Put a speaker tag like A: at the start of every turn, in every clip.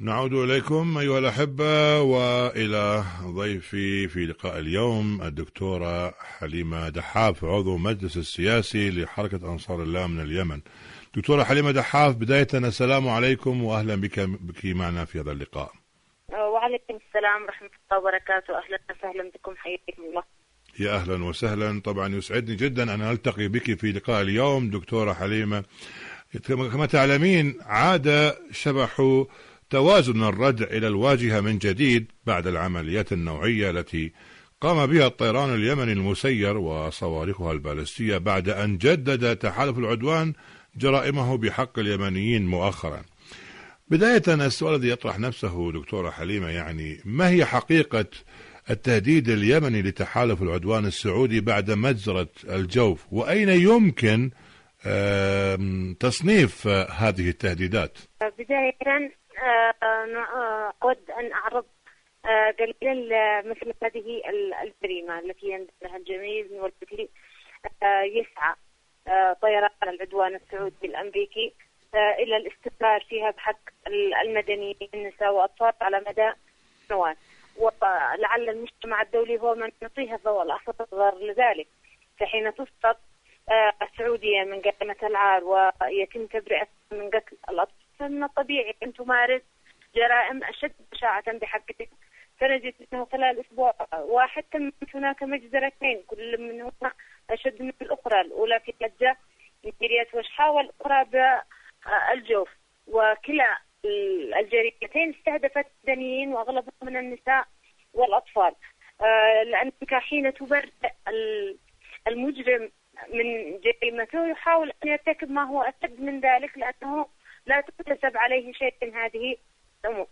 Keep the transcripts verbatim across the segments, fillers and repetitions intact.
A: نعود إليكم أيها الأحبة وإلى ضيفي في لقاء اليوم الدكتورة حليمة دحاف، عضو مجلس السياسي لحركة أنصار الله من اليمن. دكتورة حليمة دحاف، بداية السلام عليكم وأهلا بك بك معنا في هذا اللقاء.
B: وعليكم السلام ورحمة الله وبركاته، أهلا وسهلا بكم، حياكم الله.
A: يا أهلا وسهلا. طبعا يسعدني جدا أن ألتقي بك في لقاء اليوم دكتورة حليمة. كما تعلمين عاد شبح توازن الردع إلى الواجهة من جديد بعد العمليات النوعية التي قام بها الطيران اليمني المسير وصواريخها البالستية بعد أن جدد تحالف العدوان جرائمه بحق اليمنيين مؤخرا. بداية السؤال الذي يطرح نفسه دكتورة حليمة، يعني ما هي حقيقة التهديد اليمني لتحالف العدوان السعودي بعد مجزرة الجوف، وأين يمكن تصنيف هذه التهديدات؟
B: بداية أود أن أعرض قليلا مثل هذه الجريمة التي يندمها الجميع والتي يسعى طيران العدوان السعودي الأمريكي إلى الاستمرار فيها بحق المدنيين النساء وأطفال على مدى سنوات، ولعل المجتمع الدولي هو من يعطيها الضوء الأخضر لذلك. فحين تسقط السعودية من قائمة العار ويتم تبرئة من قتل الأطفال، فمن الطبيعي أن تمارس جرائم أشد بشاعة بحقها. فنجد أنه خلال أسبوع واحد تمت هناك مجزرتين كل منهما أشد من الأخرى، الأولى في لجة من قرية وشحا والأخرى بالجوف، وكلا الجريمتين استهدفت مدنيين وأغلبهم من النساء والأطفال، لأنك حين تبرئ المجرم من جريمته يحاول أن يرتكب ما هو أشد من ذلك، لأنه لا تكتسب عليه شيء من هذه الأمور.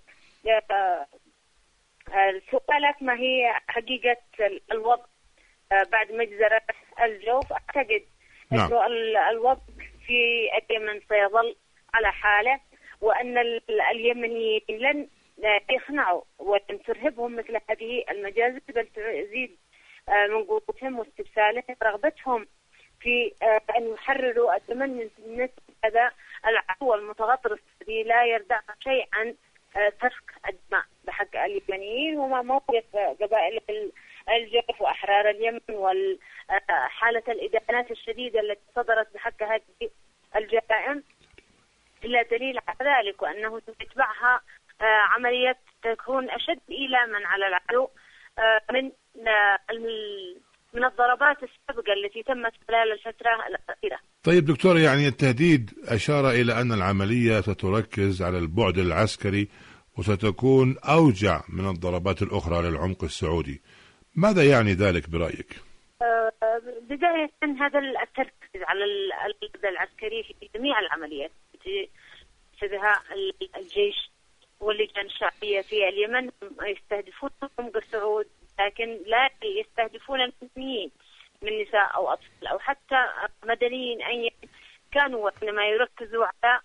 B: سؤالك ما هي حقيقة الوضع بعد مجزرة الجوف؟ أعتقد
A: نعم.
B: أنه الوضع في اليمن سيظل على حاله، وأن اليمنيين لن يخنعوا ولن ترهبهم مثل هذه المجازر، بل تزيد من قوتهم واستبسالهم رغبتهم في أن يحرروا الدم من هذا العدو المتغطرس الذي لا يردع شيء عن سفك الدماء بحق اليمنيين. وما موقف قبائل الجوف وأحرار اليمن وحالة الإدانات الشديدة التي صدرت بحق هذه الجرائم إلا دليل على ذلك، وأنه يتبعها عملية تكون أشد إيلاما على العدو من من الضربات السابقة التي تمت خلال الفترة الأخيرة.
A: طيب دكتور، يعني التهديد أشار إلى أن العملية ستركز على البعد العسكري وستكون أوجع من الضربات الأخرى للعمق السعودي، ماذا يعني ذلك برأيك؟
B: بداية هذا التركيز على البعد العسكري في جميع العمليات التي يتخذها الجيش واللجان الشعبية في اليمن يستهدفون عمق السعود، لكن لا يستهدفون المدنيين من نساء أو أطفال أو حتى مدنيين أي كانوا، وإنما يركزوا على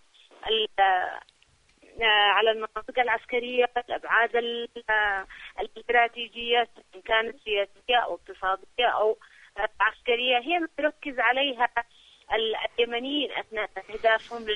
B: على المناطق العسكرية، الأبعاد الاستراتيجية إن كانت سياسية أو اقتصادية أو عسكرية، هي ما يركز عليها اليمنيين أثناء أهدافهم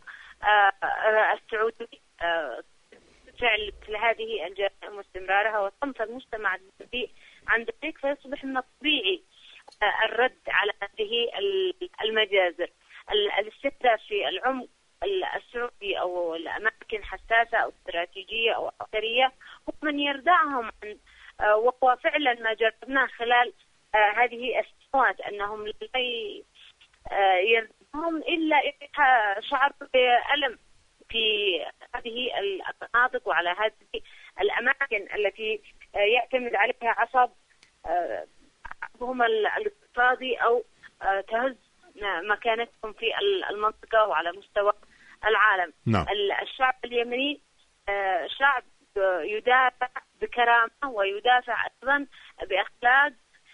B: للسعودي فعل مثل هذه الجرائم واستمرارها وصمت المجتمع الدولي عن ذلك، فيصبح من الطبيعي الرد على هذه المجازر. الاستهداف في العمق السعودي أو الأماكن حساسة أو استراتيجية أو عسكرية هو من يردعهم عن، وهو فعلا ما جربناه خلال هذه السنوات، أنهم لا يردعهم إلا إذا شعروا بألم في هذه المناطق وعلى هذه الأماكن التي يعتمد عليها عصب عصبهم الاقتصادي أو تهز مكانتهم في المنطقة وعلى مستوى العالم.
A: نعم.
B: الشعب اليمني شعب يدافع بكرامة ويدافع أيضا بأخلاق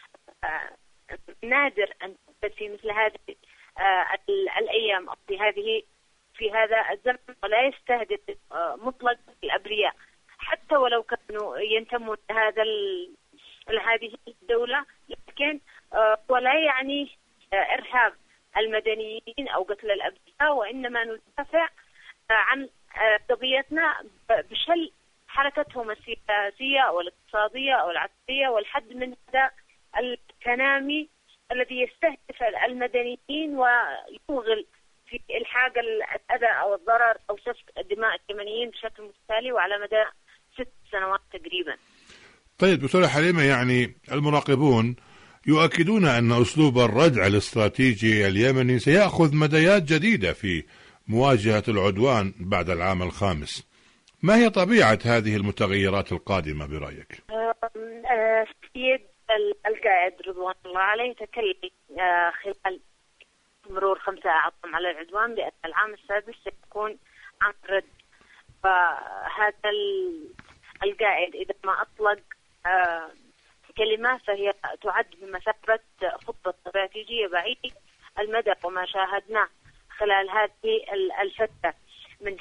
B: نادر أن تثبت في مثل هذه الأيام أو في هذه في هذا الزمن، ولا يستهدف مطلق الأبرياء حتى ولو كانوا ينتمون لهذا لهذه الدولة، لكن ولا يعني إرهاب المدنيين أو قتل الأبرياء، وإنما ندافع عن قضيتنا بشل حركتهم السياسية أو الاقتصادية أو العسكرية، والحد من هذا التنامي الذي يستهدف المدنيين ويوغل في إلحاق الأذى أو الضرر أو سفك دماء اليمنيين بشكل متتالي وعلى مدى ست سنوات تقريبا.
A: طيب دكتورة حليمة، يعني المراقبون يؤكدون أن أسلوب الردع الاستراتيجي اليمني سيأخذ مديات جديدة في مواجهة العدوان بعد العام الخامس. ما هي طبيعة هذه المتغيرات القادمة برأيك؟
B: سيد القائد رضوان الله عليه تكلم خلال مرور خمسة أعوام على العدوان بأن العام السادس سيكون عام الرد. فهذا القائد إذا ما أطلق كلمة فهي تعد بمثابة خطة استراتيجية بعيدة المدى، وما شاهدناه خلال هذه الفترة من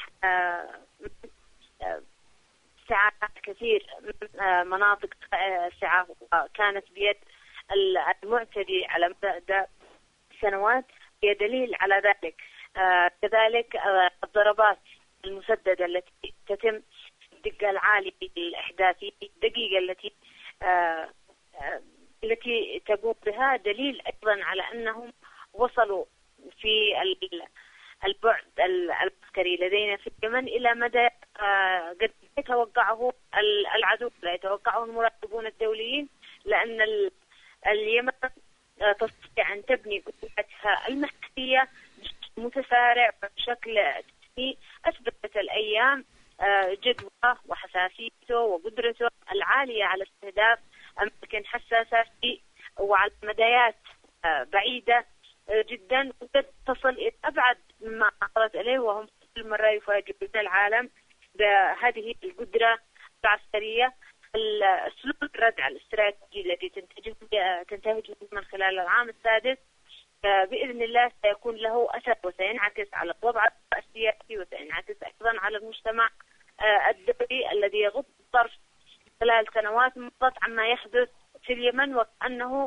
B: ساعات كثير من مناطق ساعة كانت بيد المعتدي على مدى سنوات هي دليل على ذلك. كذلك الضربات المسددة التي تتم الدقة العالية الإحداثية الدقيقة التي التي تقوم بها دليل أيضا على أنهم وصلوا في البعد العسكري لدينا في اليمن إلى مدى قد يتوقعه العدو، لا يتوقعه المراقبون الدوليين، لأن اليمن تستطيع أن تبني قدرتها المحلية بشكل متسارع وبشكل تسمي. أثبتت الأيام جدوى وحساسيته وقدرته العالية على استهداف أماكن حساسة وعلى مدايات بعيدة جدا، وقد تصل إلى أبعد مما أصلت إليه، وهم كل مرة يفاجئون العالم بهذه القدرة العسكرية. السلوك الردع الاستراتيجي الذي تنتهج من خلال العام السادس بإذن الله سيكون له أثر وسينعكس على الوضع السياسي وسينعكس أيضا على المجتمع الدولي الذي يغض الطرف خلال سنوات مضت عما يحدث في اليمن، وكأنه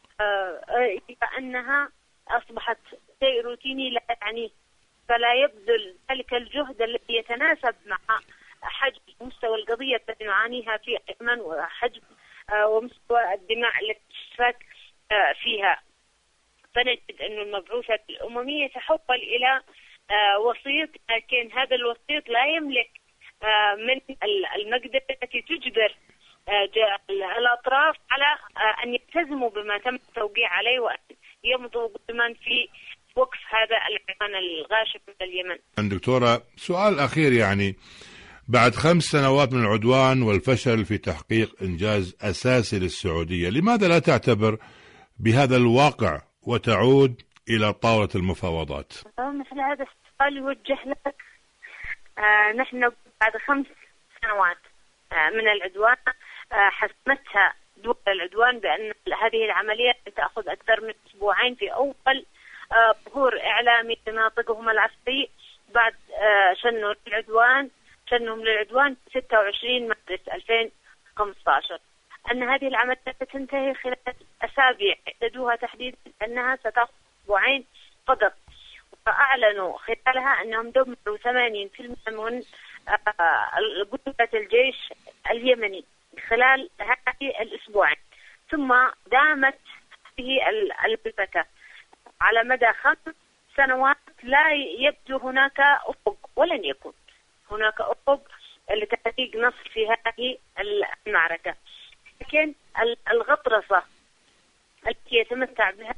B: كأنها أصبحت شيء روتيني لا يعنيه، فلا يبذل ذلك الجهد الذي يتناسب مع حجم مستوى القضية التي نعانيها في اليمن وحجم ومستوى الدماء التي تسفك فيها. فنجد أن المبعوثة الأممية تحول إلى وسيط، لكن هذا الوسيط لا يملك من المقدرة التي تجبر الأطراف على أن يلتزموا بما تم التوقيع عليه وأن يمضوا قدما في وقف هذا العدوان الغاشم من اليمن.
A: دكتورة، سؤال أخير، يعني بعد خمس سنوات من العدوان والفشل في تحقيق إنجاز أساسي للسعودية، لماذا لا تعتبر بهذا الواقع وتعود إلى طاولة المفاوضات؟
B: مثل هذا السؤال يوجه لك. آه نحن بعد خمس سنوات آه من العدوان آه حسمتها دول العدوان بأن هذه العملية تأخذ أكثر من أسبوعين في أول آه ظهور إعلامي لناطقهم العسكري بعد آه شنوا العدوان شنهم للعدوان ستة وعشرين مارس ألفين وخمسة عشر، أن هذه العملية ستنتهي خلال أسابيع، حددوها تحديدا أنها ستأخذ أسبوعين فقط، فأعلنوا خلالها أنهم دمروا ثمانين بالمئة من قوة الجيش اليمني خلال هذه الأسبوعين. ثم دامت هذه المعركة على مدى خمس سنوات، لا يبدو هناك أفق ولن يكون هناك أفق لتحقيق نصر في هذه المعركة. لكن الغطرسة التي يتمتع بها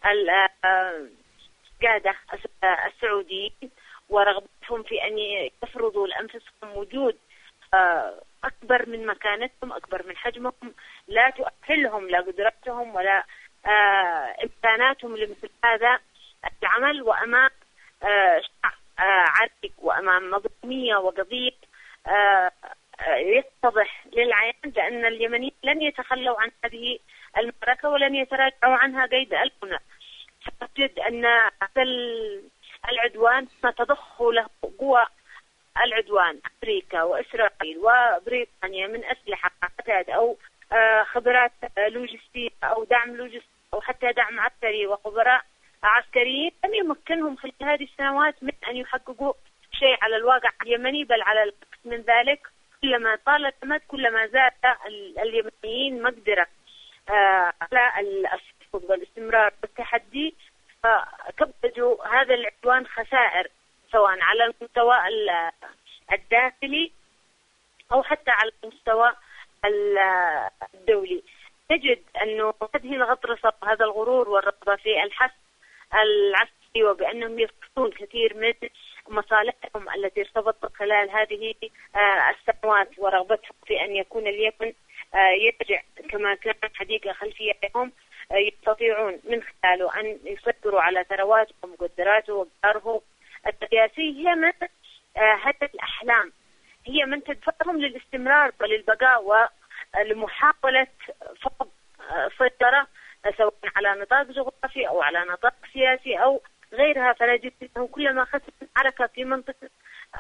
B: القادة السعوديين ورغبتهم في أن يفرضوا لأنفسهم وجود أكبر من مكانتهم، أكبر من حجمهم، لا تؤهلهم لا قدرتهم ولا إمكاناتهم لمثل هذا العمل، وأمام شعب عريق وأمام نظامية وقضية يتضح للعيان بأن اليمنيين لن يتخلوا عن هذه المعركة ولن يتراجعوا عنها قيد الكنا. فتجد أن هذا العدوان تضخ له قوى العدوان أمريكا وإسرائيل وبريطانيا من أسلحة أو خبرات لوجستية أو دعم لوجستي أو حتى دعم عسكري وخبراء عسكريين لم يمكنهم خلال هذه السنوات من أن يحققوا شيء على الواقع اليمني، بل على العكس من ذلك. كلما طال الأمد كلما زاد اليمنيين مقدرة على الصمود والاستمرار والتحدي، فكبدوا هذا العدوان خسائر سواء على المستوى الداخلي أو حتى على المستوى الدولي. نجد أنه هذه الغطرسة وهذا الغرور والرغبة في الحث العسكري وبأنهم يفقدون كثير من مصالحهم التي ارتبطت خلال هذه السنوات، ورغبتهم في أن يكون اليمن يرجع كما كان حديقة خلفية لهم يستطيعون من خلاله أن يسيطروا على ثرواته ومقدراته وقداره السياسي، هي من هدف الأحلام، هي من تدفعهم للاستمرار وللبقاء ولمحاولة فرض سيطرة سواء على نطاق جغرافي أو على نطاق سياسي أو غيرها. فنجد أنهم كلما خسروا معركة في منطقة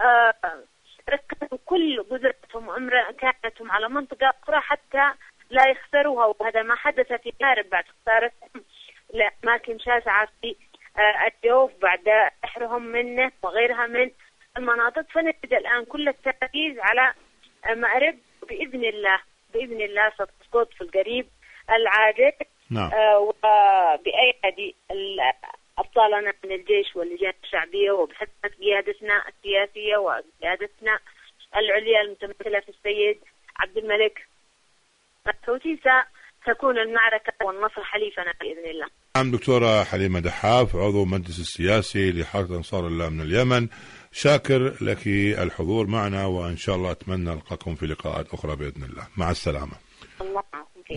B: ركزوا كل قدرتهم وإمكاناتهم على منطقة أخرى حتى لا يخسروها، وهذا ما حدث في مأرب بعد خسارتهم لأماكن شاسعة في الجوف بعد سحرهم منه وغيرها من المناطق. فنجد الآن كل التركيز على مأرب، بإذن الله بإذن الله ستسقط في القريب العاجل.
A: نعم.
B: وبأيدي أبطالنا من الجيش واللجان الشعبية وبحكمة قيادتنا السياسية وقيادتنا العليا المتمثلة في السيد عبد الملك الحوثي ستكون المعركة والنصر حليفنا بإذن الله.
A: نعم. دكتورة حليمة دحاف، عضو المجلس السياسي لحركة أنصار الله من اليمن، شاكر لك الحضور معنا، وإن شاء الله أتمنى ألقاكم في لقاءات أخرى بإذن الله. مع السلامة.
B: الله